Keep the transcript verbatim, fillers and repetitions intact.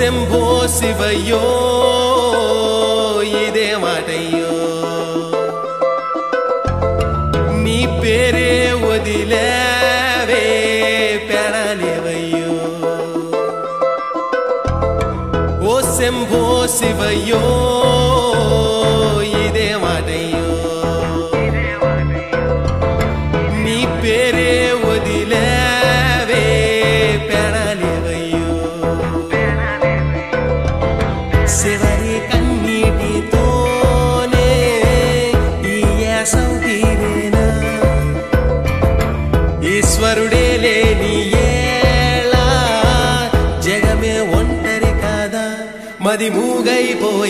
శంభో శివయ్యో ఇదే మాటయ్యో నీ పేరే వదిలేవే పెడలేవయ్యో ఓ శంభో శివయ్యో ఇదే మాటయ్యో నీ పేరే వదిలేవే పెడలేవయ్యో శివరి కన్నీటితోనే ఈ యాసం తీరేనా ఈశ్వరుడే లేని ఏళ జగమే ఒంటరి కాదా మది మూగైపో